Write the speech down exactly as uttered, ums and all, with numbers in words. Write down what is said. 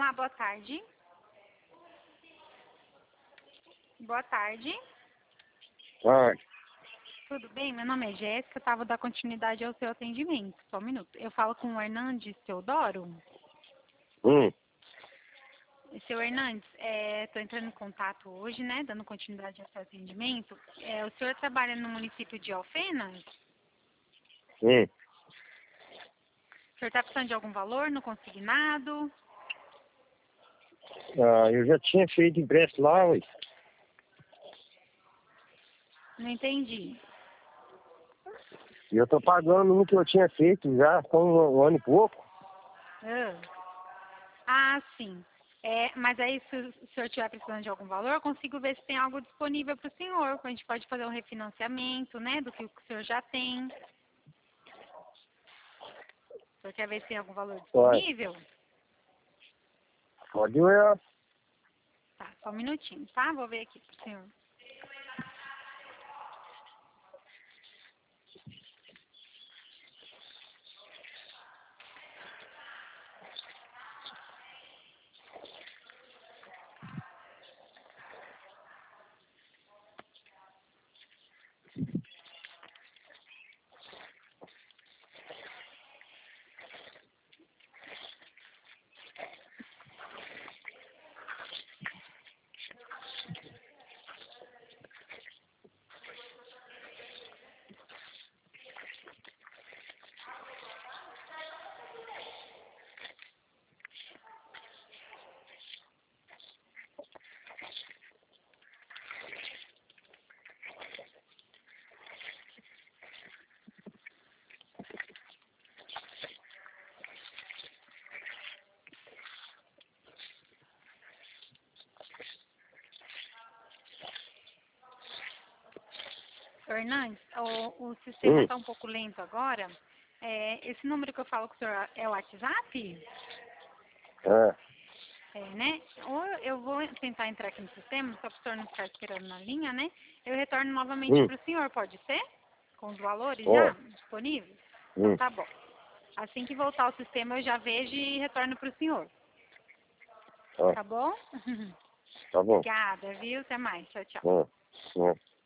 Olá, boa tarde. Boa tarde. Vai. Tudo bem? Meu nome é Jéssica, eu estava dando continuidade ao seu atendimento. Só um minuto. Eu falo com o Hernandes Teodoro. Hum. Seu Hernandes, estou entrando em contato hoje, né, dando continuidade ao seu atendimento. É, o senhor trabalha no município de Alfenas? Hum. O senhor está precisando de algum valor no consignado? Ah, eu já tinha feito empréstimo lá, ué. Não entendi. E eu tô pagando no que eu tinha feito já com um, um ano e pouco. Ah, ah sim. É, mas aí, se o senhor estiver precisando de algum valor, eu consigo ver se tem algo disponível para o senhor. A gente pode fazer um refinanciamento, né, do que o senhor já tem. O senhor quer ver se tem algum valor disponível? Vai. Pode ir. Tá, só um minutinho, tá? Vou ver aqui pro senhor. Senhor Hernandes, o, o sistema Hum. está um pouco lento agora. É, esse número que eu falo com o senhor é o WhatsApp? É. É, né? Ou eu vou tentar entrar aqui no sistema, só para o senhor não ficar esperando na linha, né? Eu retorno novamente Hum. para o senhor, pode ser? Com os valores já Ó. disponíveis? Então Hum. tá bom. Assim que voltar ao sistema eu já vejo e retorno para o senhor. Ó. Tá bom? Tá bom. Obrigada, viu? Até mais. Tchau, tchau. Ó. Ó.